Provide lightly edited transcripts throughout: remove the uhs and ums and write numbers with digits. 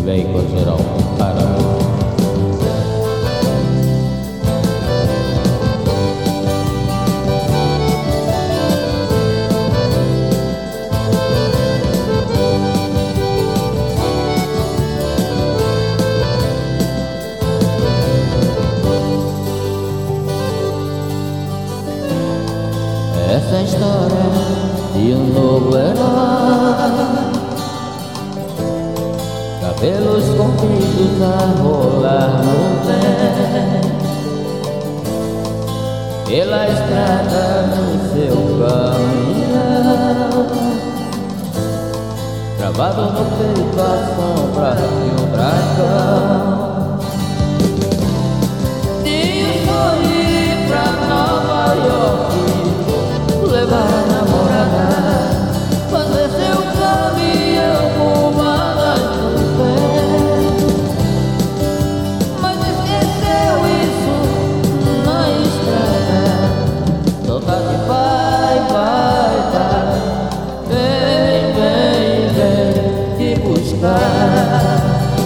vem com geral para essa história de um novo herói, cabelos compridos a rolar no vento, pela estrada no seu caminhão, travado no peito a sombra de um dragão. Levar a namorada, fazer seu caminhão com balas no pé, mas esqueceu isso na estrada. Saudade vai, vem te buscar.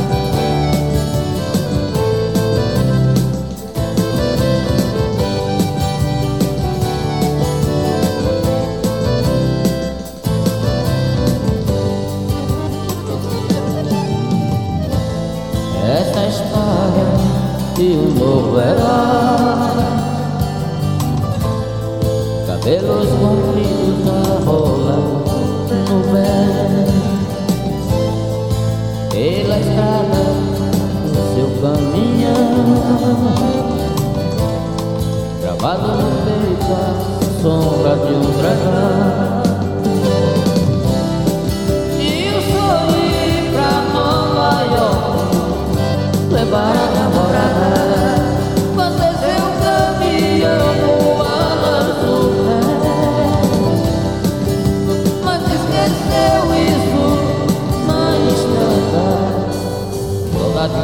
Essa história de um novo herói, cabelos compridos a rolar no vento, pela estrada no seu caminhão, gravado no peito a sombra de um dragão. Levar a namorada, fazer seu caminhão com balas no pé, mas esqueceu isso na estrada. Saudade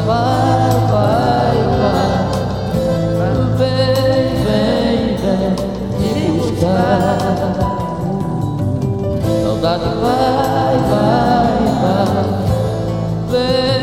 vem te buscar. Saudade vai, vem